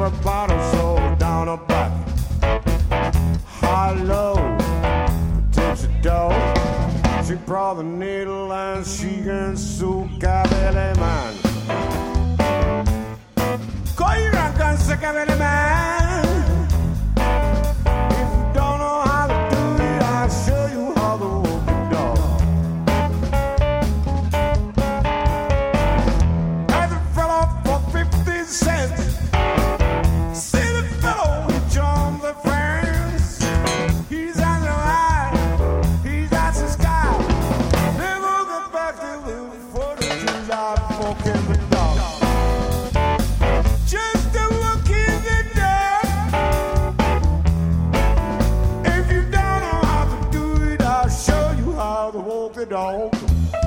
the bottom, so down a back. High, low, tipsy dough. She brought the needle and she can sue Cabelli man. Coira can say Cabelli man. If you don't know how to do it, I'll show you how to walk the dog. As a fellow for 50 cents. See the fellow who joins the friends. He's on the line, he's at the sky. Never get back to live for the July fucking the dog. Just a look in the dark. If you don't know how to do it, I'll show you how to walk the dog.